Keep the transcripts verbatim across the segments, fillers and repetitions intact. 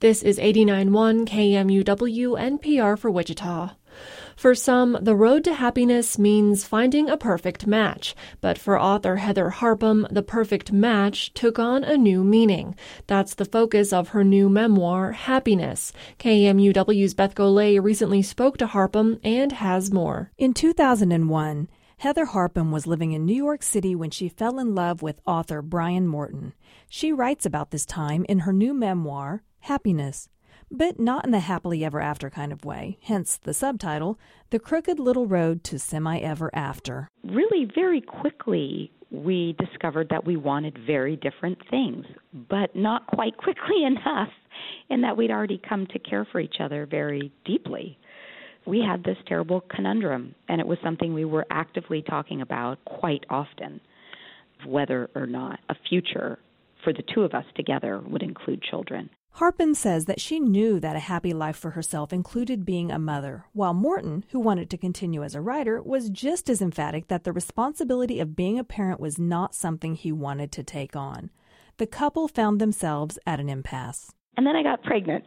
This is eighty-nine point one K M U W N P R for Wichita. For some, the road to happiness means finding a perfect match. But for author Heather Harpham, the perfect match took on a new meaning. That's the focus of her new memoir, Happiness. K M U W's Beth Golay recently spoke to Harpham and has more. In two thousand one, Heather Harpham was living in New York City when she fell in love with author Brian Morton. She writes about this time in her new memoir, Happiness, but not in the happily ever after kind of way, hence the subtitle, The Crooked Little Road to Semi-Ever After. Really, very quickly, we discovered that we wanted very different things, but not quite quickly enough in that we'd already come to care for each other very deeply. We had this terrible conundrum, and it was something we were actively talking about quite often, whether or not a future for the two of us together would include children. Harpham says that she knew that a happy life for herself included being a mother, while Morton, who wanted to continue as a writer, was just as emphatic that the responsibility of being a parent was not something he wanted to take on. The couple found themselves at an impasse. And then I got pregnant.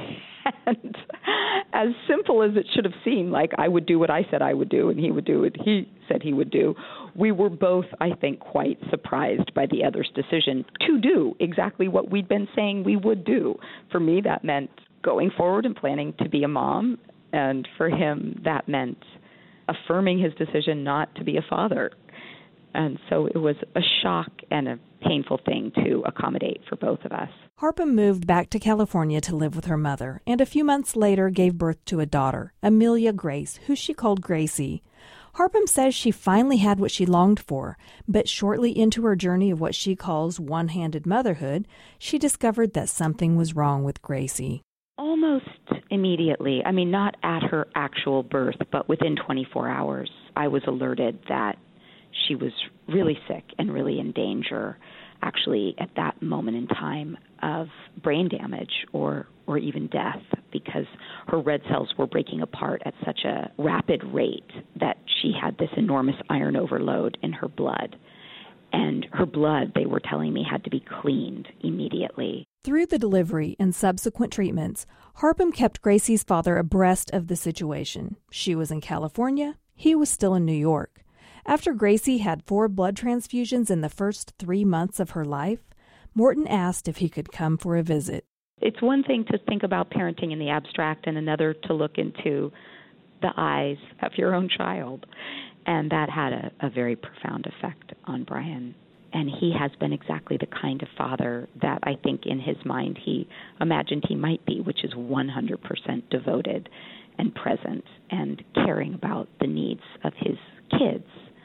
And as simple as it should have seemed, like I would do what I said I would do and he would do what he said he would do, we were both, I think, quite surprised by the other's decision to do exactly what we'd been saying we would do. For me, that meant going forward and planning to be a mom, and for him, that meant affirming his decision not to be a father. And so it was a shock and a painful thing to accommodate for both of us. Harpham moved back to California to live with her mother, and a few months later gave birth to a daughter, Amelia Grace, who she called Gracie. Harpham says she finally had what she longed for, but shortly into her journey of what she calls one-handed motherhood, she discovered that something was wrong with Gracie. Almost immediately, I mean, not at her actual birth, but within twenty-four hours, I was alerted that she was really sick and really in danger, actually at that moment in time, of brain damage or, or even death, because her red cells were breaking apart at such a rapid rate that she had this enormous iron overload in her blood. And her blood, they were telling me, had to be cleaned immediately. Through the delivery and subsequent treatments, Harpham kept Gracie's father abreast of the situation. She was in California. He was still in New York. After Gracie had four blood transfusions in the first three months of her life, Morton asked if he could come for a visit. It's one thing to think about parenting in the abstract and another to look into the eyes of your own child. And that had a, a very profound effect on Brian. And he has been exactly the kind of father that I think in his mind he imagined he might be, which is one hundred percent devoted and present and caring about the needs of his kids.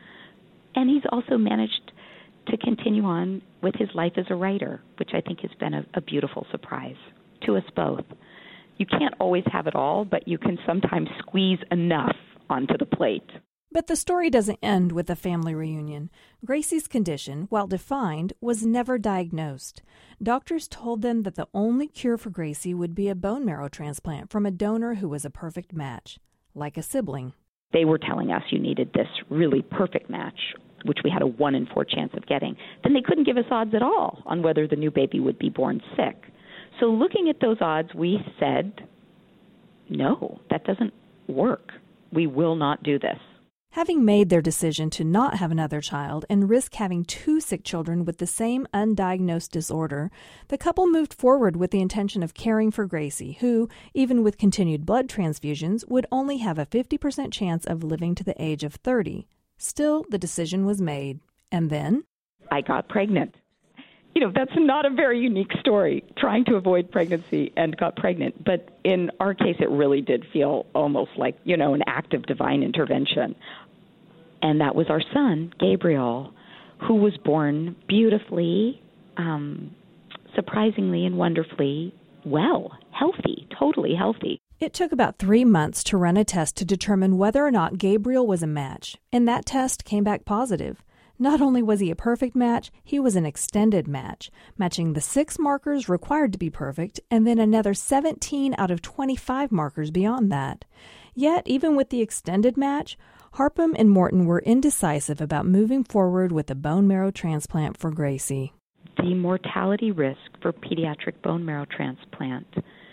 And he's also managed to continue on with his life as a writer, which I think has been a, a beautiful surprise to us both. You can't always have it all, but you can sometimes squeeze enough onto the plate. But the story doesn't end with a family reunion. Gracie's condition, while defined, was never diagnosed. Doctors told them that the only cure for Gracie would be a bone marrow transplant from a donor who was a perfect match, like a sibling. They were telling us you needed this really perfect match, which we had a one in four chance of getting. Then they couldn't give us odds at all on whether the new baby would be born sick. So looking at those odds, we said, no, that doesn't work. We will not do this. Having made their decision to not have another child and risk having two sick children with the same undiagnosed disorder, the couple moved forward with the intention of caring for Gracie, who, even with continued blood transfusions, would only have a fifty percent chance of living to the age of thirty. Still, the decision was made. And then? I got pregnant. You know, that's not a very unique story, trying to avoid pregnancy and got pregnant. But in our case, it really did feel almost like, you know, an act of divine intervention. And that was our son, Gabriel, who was born beautifully, um, surprisingly and wonderfully well, healthy, totally healthy. It took about three months to run a test to determine whether or not Gabriel was a match, and that test came back positive. Not only was he a perfect match, he was an extended match, matching the six markers required to be perfect, and then another seventeen out of twenty-five markers beyond that. Yet, even with the extended match, Harpham and Morton were indecisive about moving forward with a bone marrow transplant for Gracie. The mortality risk for pediatric bone marrow transplant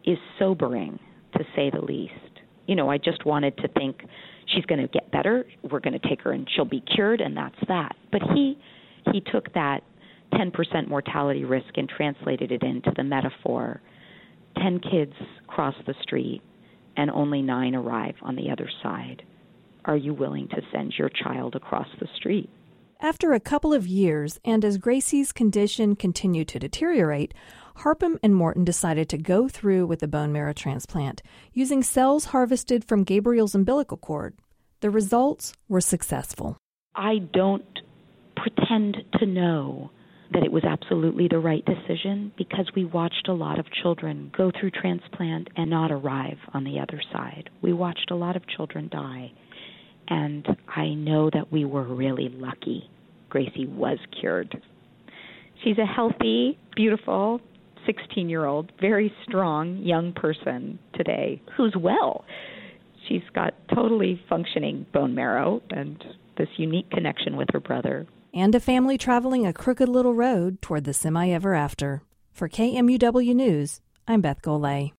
is sobering, to say the least. You know, I just wanted to think she's going to get better, we're going to take her and she'll be cured, and that's that. But he he took that ten percent mortality risk and translated it into the metaphor. Ten kids cross the street and only nine arrive on the other side. Are you willing to send your child across the street? After a couple of years, and as Gracie's condition continued to deteriorate, Harpham and Morton decided to go through with the bone marrow transplant, using cells harvested from Gabriel's umbilical cord. The results were successful. I don't pretend to know that it was absolutely the right decision, because we watched a lot of children go through transplant and not arrive on the other side. We watched a lot of children die. And I know that we were really lucky. Gracie was cured. She's a healthy, beautiful, sixteen-year-old, very strong young person today who's well. She's got totally functioning bone marrow and this unique connection with her brother. And a family traveling a crooked little road toward the semi-ever after. For K M U W News, I'm Beth Golay.